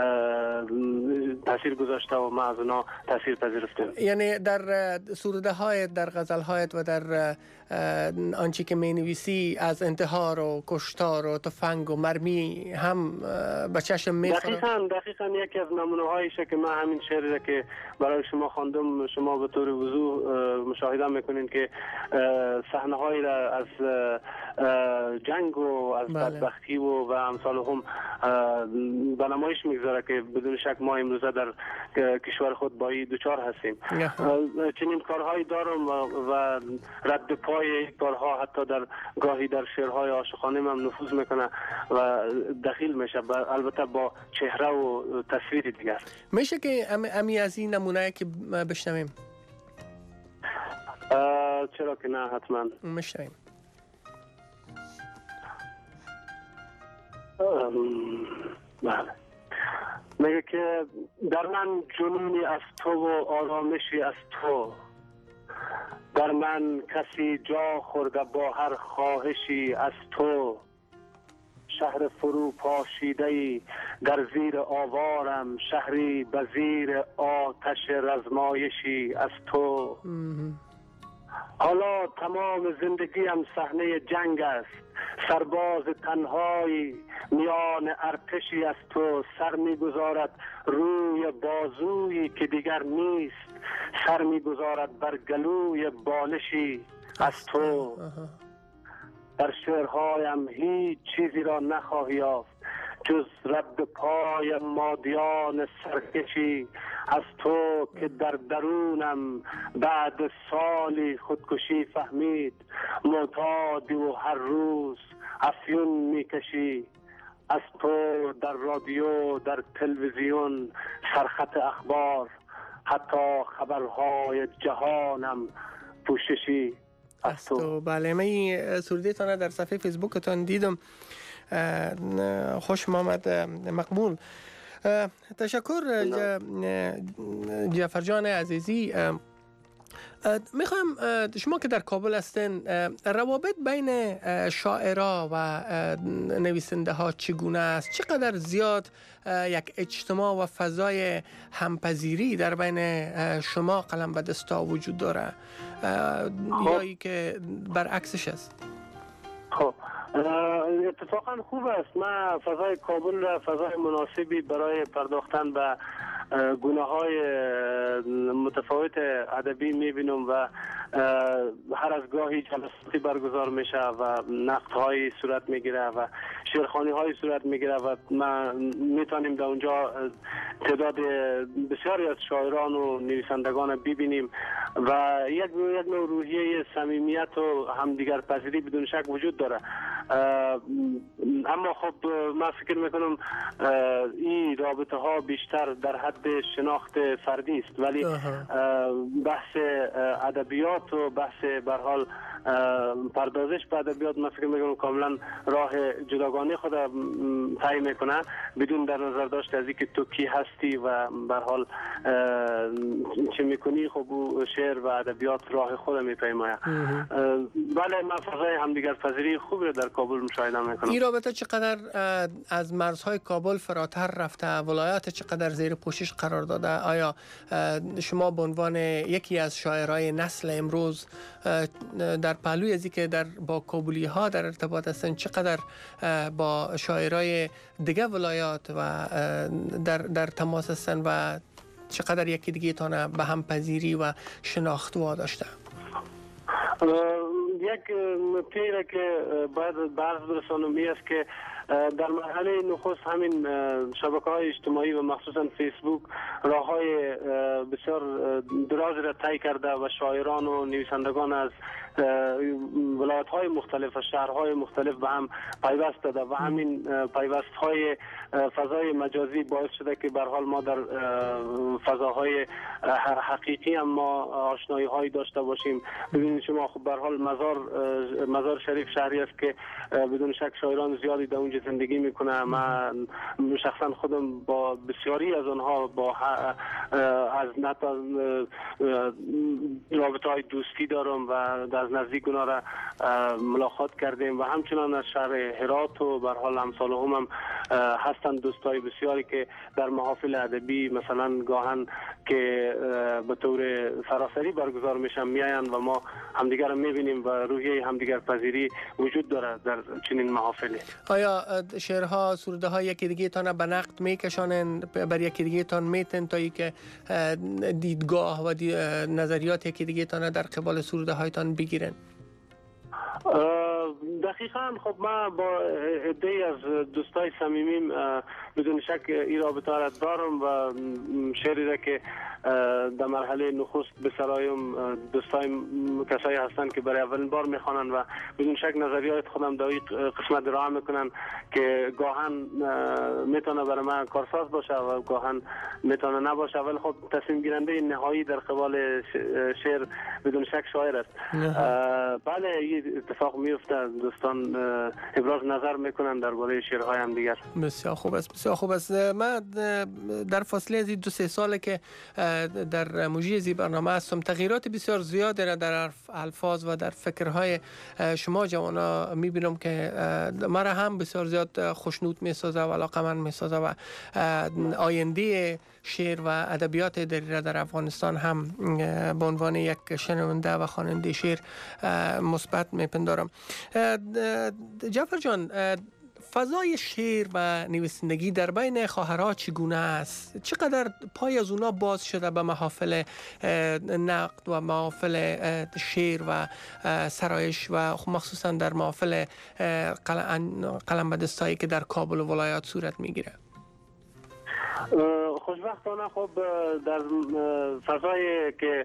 تاثیر گذاشته و ما از اونا تاثیر پذیرفتیم. یعنی در سروده هایت، در غزل هایت و در آنچه که می نویسی از انتحار و کشتار و تفنگ و مرمی هم به چشم می خورد؟ دقیقاً دقیقاً یکی از نمونه هایشه که من همین شعری که برای شما خواندم شما به طور وضوح مشاهده میکنین که صحنه هایی را از جنگ و از بله. بدبختی و و امثال هم به نمایش میگذاره که بدون شک ما امروزه در کشور خود با این دوچار هستیم. چنین کارهایی دارم و, و رد پای کارها حتی در گاهی در شعرهای عاشقانه هم نفوذ میکنه و دخیل میشه البته با چهره و تصویر دیگر. میشه که امی از این نمونه که بشنویم؟ چرا که نه حتما میشنویم. بله میگه که در من جنونی از تو و آرامشی از تو، در من کسی جا خورده با هر خواهشی از تو، شهر فرو پاشیده‌ای در زیر آوارم، شهری به زیر آتش رزمایشی از تو. حالا تمام زندگیم صحنه جنگ است، سرباز تنهایی میان ارتشی از تو، سر میگذارد روی بازویی که دیگر نیست، سر میگذارد بر گلوی بالشی از تو. در شعرهایم هیچ چیزی را نخواهی یافت جز رد پای مادیان سرکشی از تو، که در درونم بعد سالی خودکشی فهمید، معتادی و هر روز افیون میکشی از تو. در رادیو، در تلویزیون، سرخط اخبار، حتی خبرهای جهانم پوششی از تو. بله، من سرودیتان در صفحه فیسبوکتان دیدم، خوش آمد، مقبول. تشکر جعفر جان عزیزی. میخوایم شما که در کابل هستین، روابط بین شاعرها و نویسنده ها چگونه است؟ چقدر زیاد یک اجتماع و فضای همپذیری در بین شما قلم به دستا وجود داره یا ای که برعکسش است؟ خب اتفاقا خوب است. من فضای کابل را فضای مناسبی برای پرداختن به گونه های متفاوت ادبی میبینم و هر از گاهی جلساتی برگزار میشه و نقدهای صورت میگیره و شعرخوانی های صورت میگیره و ما میتونیم در اونجا تعداد بسیاری از شاعران و نویسندگان ببینیم و یک یک نوع روحیه صمیمیت و همدیگر پذیری بدون شک وجود داره. اما خب من فکر میکنم این رابطه ها بیشتر در حد شناخت فردی است، ولی بحث ادبیات و بحث به هر حال پردازش به ادبیات من فکر میکنم کاملا راه جداگانه خود طی میکنه بدون در نظر داشت از اینکه تو کی هستی و به هر حال چه میکنی. خب شعر و ادبیات راه خود میپیماید. بله من فضای همدیگر پذیری خوبی رو در کابل مشاهده میکنم. این رابطه چقدر از مرزهای کابل فراتر رفته؟ ولایات چقدر زیر پوشش قرار داده؟ آیا شما به عنوان یکی از شاعرای نسل امروز در پهلوی از که در با کابلی ها در ارتباط هستند، چقدر با شاعرای دیگه ولایات و در در تماس هستند و چقدر یکی دیگه تانه به هم پذیری و شناخت وا داشته؟ یک نکته که باید برز برسانم است که در مرحله نخست همین شبکه‌های اجتماعی و مخصوصا فیسبوک راه‌های بسیار درازی را طی کرده و شاعران و نویسندگان از ولایت‌های مختلف و شهرهای مختلف به هم پیوست داده و همین پیوست‌های فضای مجازی باعث شده که به هر حال ما در فضاهای حقیقی هم ما آشنایی‌هایی داشته باشیم. ببینید شما خب به هر حال مزار مزار شریف شهری است که بدون شک شاعران زیادی در اونجا زندگی میکنه. من شخصا خودم با بسیاری از آنها با از نت رابطه‌های دوستی دارم و از نزدیک اونا را ملاقات کردیم و همچنان از شهر هرات و به هر حال امثال هم, هم هستند دوستای بسیاری که در محافل ادبی مثلا گاهن که به طور سراسری برگزار میشن میاین و ما همدیگر رو میبینیم و روحیه همدیگر پذیری وجود داره در چنین محافلی. آیا شعرها سروده ها یکی دیگه تان به نقد میکشانن بر یکی دیگه تان میتن تا که دیدگاه و دی نظریات یکی دیگه تان در قبال سروده هایتان بگیرن؟ دقیقاً خب من با عده‌ای از دوستای صمیمیم بدون شک این رابطه را دارم و شعری را که در مرحله نخست به سرایم دوستای کسایی هستن که برای اولین بار میخوانن و بدون شک نظریات خودم در این قسمت ارائه میکنن که گاهن میتونه برای من کارساز باشه و گاهن میتونه نباشه، ولی خب تصمیم گیرنده نهایی در قبال شعر بدون شک شاعر است. بله این اتفاق میفته، دوستان ابراز نظر میکنن درباره شعرهای هم دیگر. بسیار خوب است، بسیار خوب است. من در فاصله از دو سه ساله که در مجری زی برنامه هستم تغییرات بسیار زیادی را در الفاظ و در فکرهای شما جوانا میبینم که مرا هم بسیار زیاد خوشنود میسازه و علاقمند میسازه و آینده شعر و ادبیات در در افغانستان هم به عنوان یک شنونده و خواننده شعر مثبت میپندارم. جعفر جان، فضای شعر و نویسندگی در بین خواهرها چگونه است؟ چقدر پای از اونا باز شده به محافل نقد و محافل شعر و سرایش و مخصوصا در محافل قلم به دستایی که در کابل و ولایات صورت میگیره؟ خوشبختانه خب در فضای که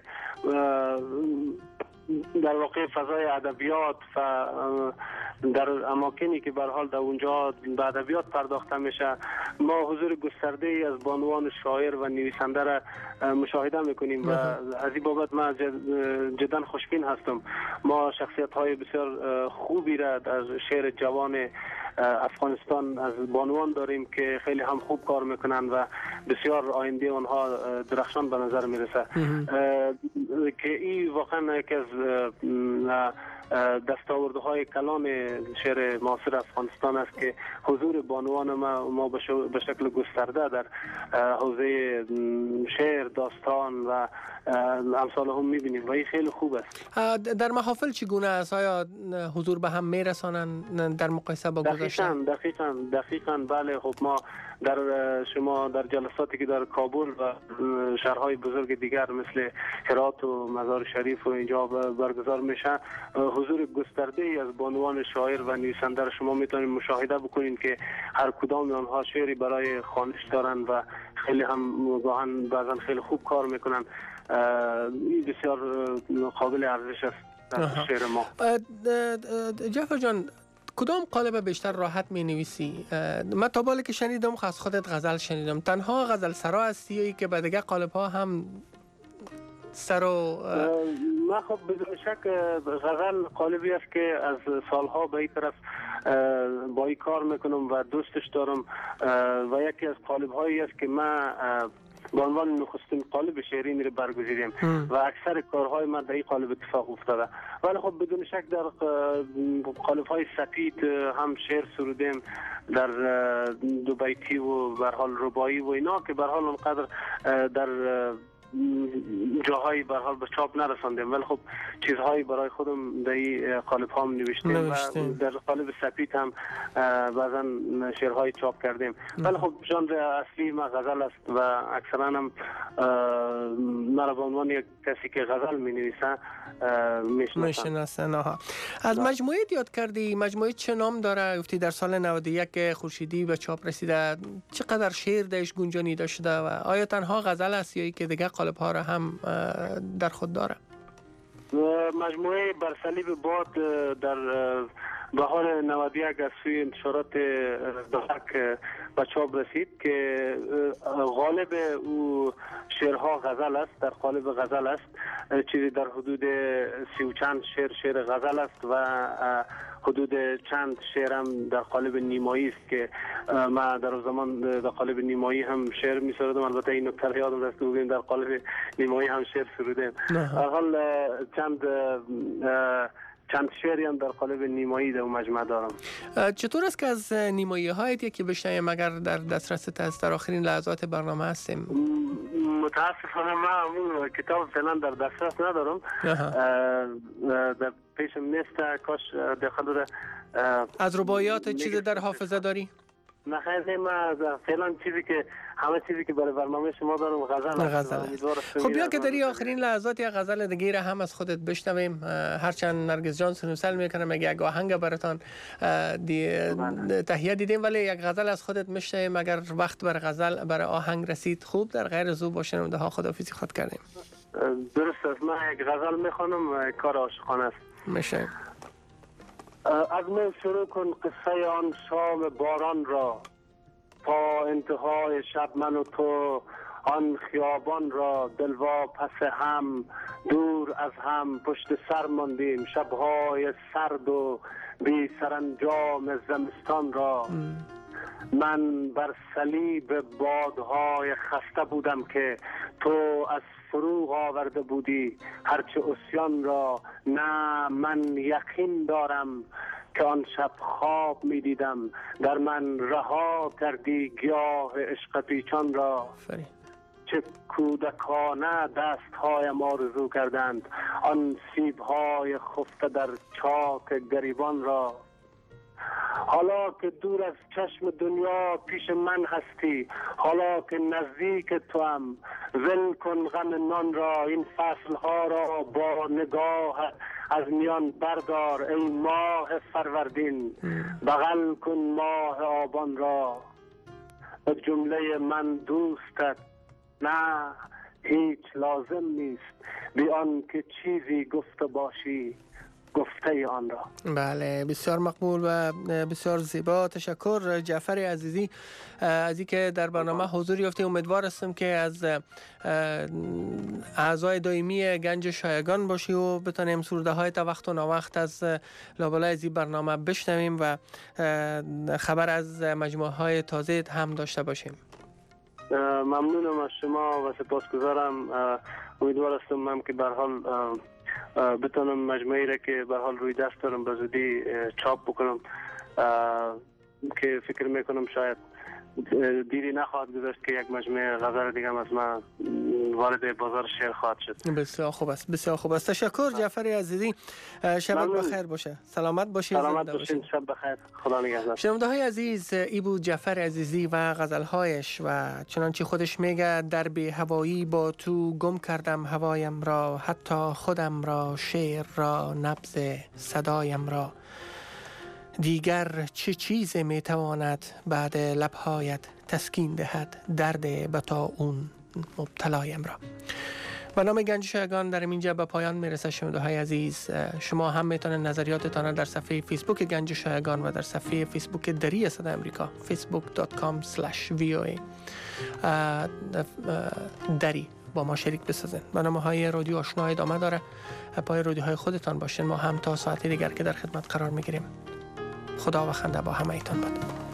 در واقع فضای ادبیات و در اماکنی که به هر حال در اونجا به ادبیات پرداخته میشه ما حضور گسترده ای از بانوان شاعر و نویسنده را مشاهده میکنیم و از این بابت من جدا خوشبین هستم. ما شخصیت های بسیار خوبی را در شعر جوان افغانستان از بانوان داریم که خیلی هم خوب کار میکنن و بسیار آینده آنها درخشان به نظر میرسه که این واقعا یکی از دستاورده های کلان شعر معاصر افغانستان است که حضور بانوان ما, ما به شکل گسترده در حوزه شعر، داستان و امثال هم میبینیم و این خیلی خوب است. در محافل چگونه است؟ آیا حضور به هم میرسانن در مقایسه با گذشته؟ دقیقاً دقیقاً دقیقاً بله. خب ما در شما در جلساتی که در کابل و شهرهای بزرگ دیگر مثل هرات و مزار شریف و اینجا برگزار میشه، حضور گسترده ای از بانوان شاعر و نویسنده را شما میتونید مشاهده بکنید که هر کدام آنها شعری برای خوانش دارن و خیلی هم گاهن بعضا خیلی خوب کار میکنن. این بسیار قابل ارزش است در شعر ما. جعفر جان، کدام قالب بیشتر راحت می نویسی؟ من تا بالی که شنیدم از خودت غزل شنیدم. تنها غزل سرا هستی یا که به دیگه قالب ها هم سر و من خب بدون شک غزل قالبی است که از سالها به این طرف با این کار میکنم و دوستش دارم و یکی از قالب هایی است که من به عنوان نخستین قالب شعری میره برگزیدیم و اکثر کارهای من در این قالب اتفاق افتاده. ولی خب بدون شک در قالب های سپید هم شعر سرودیم، در دو بیتی و به هر حال رباعی و اینا که به هر حال اونقدر در جاهایی به هر حال به چاپ نرساندیم، ولی خب چیزهایی برای خودم در این قالب ها نوشتیم و در قالب سپید هم بعضا شعرهای چاپ کردیم. ولی خب ژانر اصلی ما غزل است و اکثرا هم مرا به عنوان یک کسی که غزل می نویسه میشناسن. از مجموعه یاد کردی، مجموعه چه نام داره؟ گفتی در سال نود و یک خورشیدی به چاپ رسیده. چقدر شعر درش گنجانیده شده و آیا تنها غزل است یا که دیگه قالب ها را هم در خود داره؟ مجموعه بر صلیب باد در بهار نود و یک از سوی انتشارات دهک به چاپ رسید که غالب او شعرها غزل است، در قالب غزل است. چیزی در حدود سی و چند شعر شعر غزل است و حدود چند شعرم در قالب نیمایی است که ما در زمان در قالب نیمایی هم شعر می سرودم. البته این نکته یادم رفت بگیم در قالب نیمایی هم شعر سرودیم. حال چند چند شعری هم در قالب نیمایی در مجموعه دارم. چطور است که از نیمایی هایت که بشنویم اگر در دسترست است؟ در آخرین لحظات برنامه هستیم. متاسفانه من کتاب فعلا در دسترس ندارم، در پیشم نیست. کاش داخل از رباعیات چیزی در حافظه داری؟ نه خیلی من فعلا چیزی که همه چیزی که برای برنامه شما دارم غزل است. خب بیا که در این لحظات یک غزل دیگه را هم از خودت بشنویم. هرچند نرگس جان سنوسل میکنم اگه یک آهنگ براتان تهیه دیدیم ولی یک غزل از خودت میشنویم. اگر وقت بر غزل بر آهنگ رسید خوب، در غیر از او با شنونده ها خداحافظی خود کردیم. درست است. من یک غزل میخوانم، کار عاشقانه است. میشه از من شروع کن قصه آن شام باران را، تا انتهای شب من و تو آن خیابان را، دلوا پس هم دور از هم پشت سر ماندیم، شبهای سرد و بی سرانجام زمستان را. من بر صلیب بادهای خسته بودم که تو از فروغ آورده بودی هرچه عصیان را. نه من یقین دارم که آن شب خواب می دیدم، در من رها کردی گیاه عشق پیچان را. چه کودکانه دست هایم آرزو کردند آن سیب های خفته در چاک گریبان را. حالا که دور از چشم دنیا پیش من هستی، حالا که نزدیک تو هم، ول کن غم نان را. این فصل ها را با نگاه از میان بردار ای ماه فروردین، بغل کن ماه آبان را. به جمله من دوستت نه هیچ لازم نیست، بی آن که چیزی گفته باشی گفته آن را. بله، بسیار مقبول و بسیار زیبا. تشکر جعفر عزیزی از اینکه در برنامه حضور یافتی. امیدوار هستم که از اعضای دائمی گنج شایگان باشی و بتونیم سروده های تا وقت و ناوقت از لابلای از این برنامه بشنویم و خبر از مجموعه های تازه هم داشته باشیم. ممنونم از شما و سپاسگزارم. امیدوار هستم من که به هر حال بتونم مجموعی را که به حال روی دست دارم به زودی چاپ بکنم که فکر میکنم شاید دیری نخواهد گذاشت که یک مجموعه غزل دیگه هم از من وارد بازار شعر خواهد شد. بسیار خوب است، بسیار خوب است. تشکر جعفر عزیزی، شبت بخیر باشه، سلامت باشید. سلامت باشید، شب بخیر، خدا نگهدار. شنونده های عزیز، ای بود جعفر عزیزی و غزلهایش و چنانچه خودش میگه در بی هوایی با تو گم کردم هوایم را، حتی خودم را، شعر را، نبض صدایم را. دیگر چه چیز میتواند بعد لبهایت تسکین دهد درد بتا اون مبتلایم را. به نام گنج شایگان در اینجا به پایان میرسه. شنونده های عزیز، شما هم میتونید نظریاتتان در صفحه فیسبوک گنج شایگان و در صفحه فیسبوک دری صدای امریکا فیسبوک دات کام اسلش وی او ای دری با ما شریک بسازین. برنامه های رادیو آشنا ادامه داره. پای رادیوهای خودتان باشین. ما هم تا ساعت دیگر که در خدمت قرار میگیریم. خدا و خنده با همه ایتان باد.